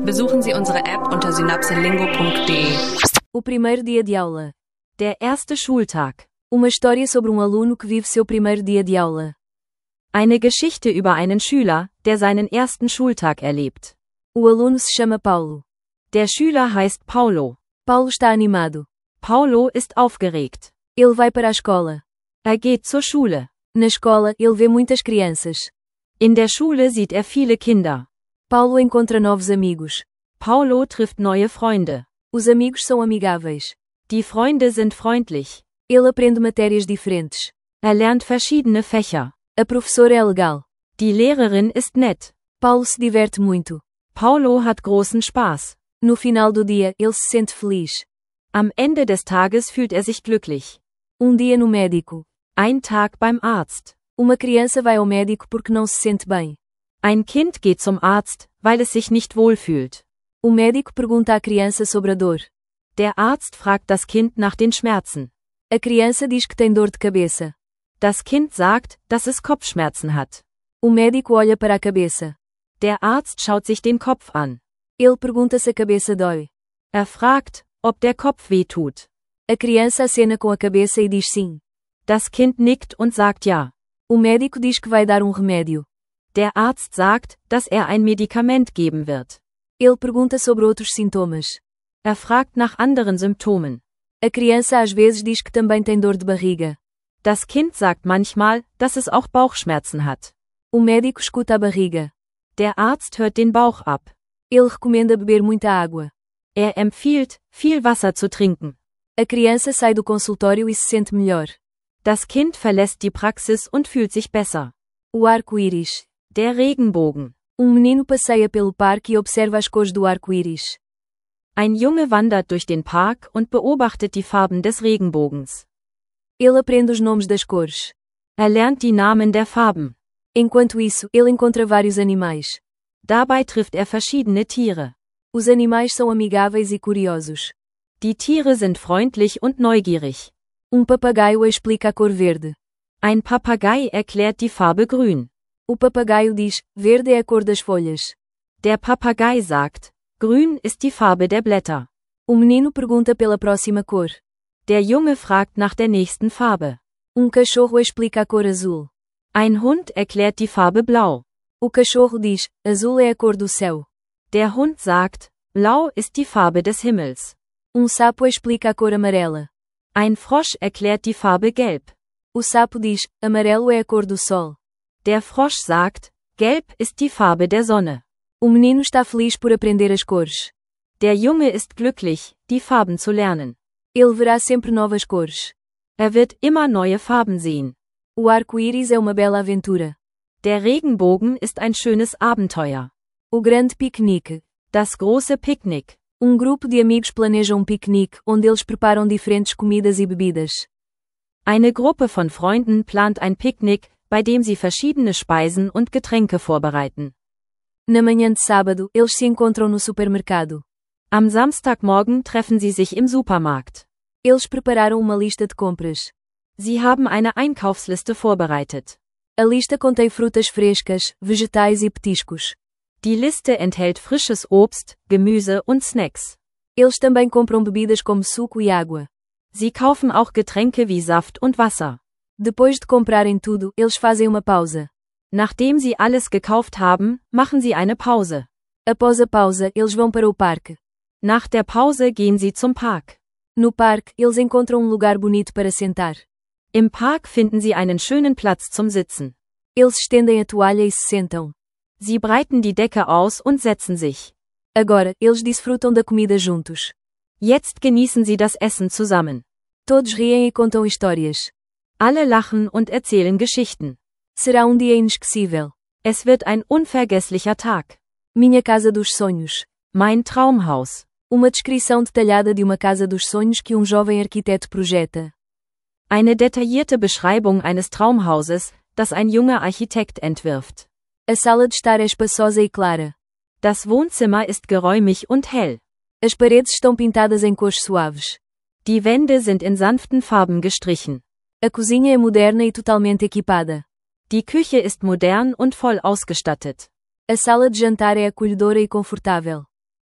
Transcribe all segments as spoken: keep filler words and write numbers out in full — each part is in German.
Besuchen Sie unsere App unter synapselingo punkt de. O primeiro dia de aula. Der erste Schultag. Uma história sobre um aluno que vive seu primeiro dia de aula. Eine Geschichte über einen Schüler, der seinen ersten Schultag erlebt. O aluno se chama Paulo. Der Schüler heißt Paulo. Paulo está animado. Paulo ist aufgeregt. Ele vai para a escola. Er geht zur Schule. Na escola, ele vê muitas crianças. In der Schule sieht er viele Kinder. Paulo encontra novos amigos. Paulo trifft neue Freunde. Os amigos são amigáveis. Die Freunde sind freundlich. Ele aprende matérias diferentes. Er lernt verschiedene Fächer. A professora é legal. Die Lehrerin ist nett. Paulo se diverte muito. Paulo hat großen Spaß. No final do dia, ele se sente feliz. Am Ende des Tages fühlt er sich glücklich. Um dia no médico. Ein Tag beim Arzt. Uma criança vai ao médico porque não se sente bem. Ein Kind geht zum Arzt, weil es sich nicht wohlfühlt. O médico pergunta à criança sobre a dor. Der Arzt fragt das Kind nach den Schmerzen. A criança diz que tem dor de cabeça. Das Kind sagt, dass es Kopfschmerzen hat. O médico olha para a cabeça. Der Arzt schaut sich den Kopf an. Ele pergunta se a cabeça dói. Er fragt, ob der Kopf weh tut. A criança acena com a cabeça e diz sim. Das Kind nickt und sagt ja. O médico diz que vai dar um remédio. Der Arzt sagt, dass er ein Medikament geben wird. Ele pergunta sobre outros sintomas. Er fragt nach anderen Symptomen. A criança às vezes diz que também tem dor de barriga. Das Kind sagt manchmal, dass es auch Bauchschmerzen hat. O médico escuta a barriga. Der Arzt hört den Bauch ab. Ele recomenda beber muita água. Er empfiehlt, viel Wasser zu trinken. A criança sai do consultório e se sente melhor. Das Kind verlässt die Praxis und fühlt sich besser. O arco-íris. Der Regenbogen. Um menino passeia pelo parque e observa as cores do arco-íris. Ein Junge wandert durch den Park und beobachtet die Farben des Regenbogens. Ele aprende os nomes das cores. Er lernt die Namen der Farben. Enquanto isso, ele encontra vários animais. Dabei trifft er verschiedene Tiere. Os animais são amigáveis e curiosos. Die Tiere sind freundlich und neugierig. Um papagaio explica a cor verde. Ein Papagei erklärt die Farbe grün. O papagaio diz, verde é a cor das folhas. Der Papagei sagt, grün ist die Farbe der Blätter. O menino pergunta pela próxima cor. Der Junge fragt nach der nächsten Farbe. Um cachorro explica a cor azul. Ein Hund erklärt die Farbe blau. O cachorro diz, azul é a cor do céu. Der Hund sagt, blau ist die Farbe des Himmels. Um sapo explica a cor amarela. Ein Frosch erklärt die Farbe gelb. O sapo diz, amarelo é a cor do sol. Der Frosch sagt, gelb ist die Farbe der Sonne. O menino está feliz por aprender as cores. Der Junge ist glücklich, die Farben zu lernen. Ele verá sempre novas cores. Er wird immer neue Farben sehen. O arco-íris é uma bela aventura. Der Regenbogen ist ein schönes Abenteuer. O grande piquenique. Das große Picknick. Um grupo de amigos planeja um piquenique, onde eles preparam diferentes comidas e bebidas. Eine Gruppe von Freunden plant ein Picknick, bei dem sie verschiedene Speisen und Getränke vorbereiten. Na manhã de sábado, eles se encontram no supermercado. Am Samstagmorgen treffen sie sich im Supermarkt. Eles prepararam uma lista de compras. Sie haben eine Einkaufsliste vorbereitet. A lista contém frutas frescas, vegetais e petiscos. Die Liste enthält frisches Obst, Gemüse und Snacks. Eles também compram bebidas como suco e água. Sie kaufen auch Getränke wie Saft und Wasser. Depois de comprarem tudo, eles fazem uma pausa. Nachdem sie alles gekauft haben, machen sie eine Pause. Após a pausa, eles vão para o parque. Nach der Pause gehen sie zum Park. No parque, eles encontram um lugar bonito para sentar. Im Park finden sie einen schönen Platz zum Sitzen. Eles estendem a toalha e se sentam. Sie breiten die Decke aus und setzen sich. Agora, eles desfrutam da comida juntos. Jetzt genießen sie das Essen zusammen. Todos riem e contam histórias. Alle lachen und erzählen Geschichten. Será um dia inesquecível. Es wird ein unvergesslicher Tag. Minha casa dos sonhos. Mein Traumhaus. Uma descrição detalhada de uma casa dos sonhos que um jovem arquiteto projeta. Eine detaillierte Beschreibung eines Traumhauses, das ein junger Architekt entwirft. A sala de estar é espaçosa e clara. Das Wohnzimmer ist geräumig und hell. As paredes estão pintadas em cores suaves. Die Wände sind in sanften Farben gestrichen. A cozinha é moderna e totalmente equipada. Die Küche ist modern und voll ausgestattet. A sala de jantar é acolhedora e confortável.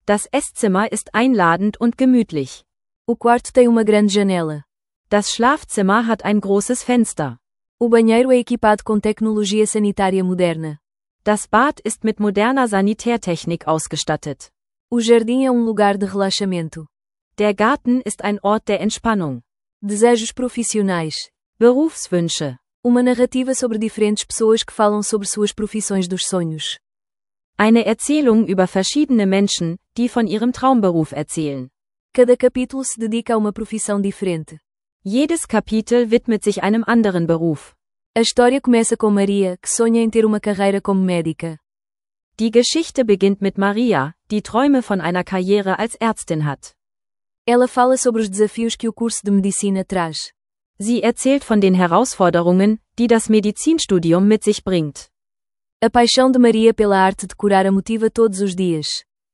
Das Esszimmer ist einladend und gemütlich. O quarto tem uma grande janela. Das Schlafzimmer hat ein großes Fenster. O banheiro é equipado com tecnologia sanitária moderna. Das Bad ist mit moderner Sanitärtechnik ausgestattet. O jardim é um lugar de relaxamento. Der Garten ist ein Ort der Entspannung. Desejos profissionais. Berufswünsche. Uma narrativa sobre diferentes pessoas que falam sobre suas profissões dos sonhos. Eine Erzählung über verschiedene Menschen, die von ihrem Traumberuf erzählen. Cada capítulo se dedica a uma profissão diferente. Jedes Kapitel widmet sich einem anderen Beruf. A história começa com Maria, que sonha em ter uma carreira como médica. Die Geschichte beginnt mit Maria, die Träume von einer Karriere als Ärztin hat. Ela fala sobre os desafios que o curso de medicina traz. Sie erzählt von den Herausforderungen, die das Medizinstudium mit sich bringt. A paixão de Maria pela arte de curar a motiva todos os dias.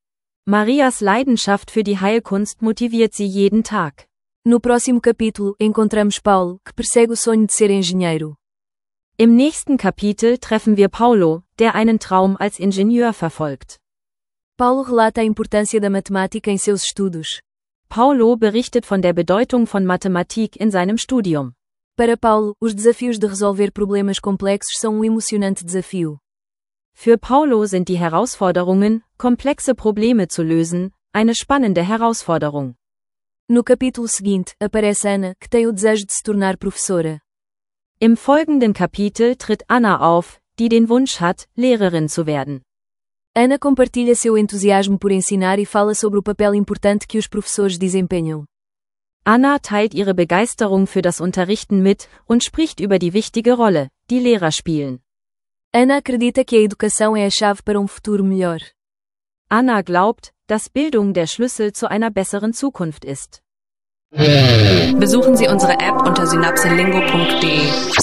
Marias Leidenschaft für die Heilkunst motiviert sie jeden Tag. No próximo capítulo, encontramos Paulo, que persegue o sonho de ser engenheiro. Im nächsten Kapitel treffen wir Paulo, der einen Traum als Ingenieur verfolgt. Paulo relata a importância da matemática em seus estudos. Paulo berichtet von der Bedeutung von Mathematik in seinem Studium. Para Paulo, os desafios de resolver problemas complexos são um emocionante desafio. Für Paulo sind die Herausforderungen, komplexe Probleme zu lösen, eine spannende Herausforderung. No capítulo seguinte, aparece Ana, que tem o desejo de se tornar professora. Im folgenden Kapitel tritt Anna auf, die den Wunsch hat, Lehrerin zu werden. Ana compartilha seu entusiasmo por ensinar e fala sobre o papel importante que os professores desempenham. Anna teilt ihre Begeisterung für das Unterrichten mit und spricht über die wichtige Rolle, die Lehrer spielen. Ana acredita que a educação é a chave para um futuro melhor. Anna glaubt, dass Bildung der Schlüssel zu einer besseren Zukunft ist. Besuchen Sie unsere App unter synapselingo punkt de.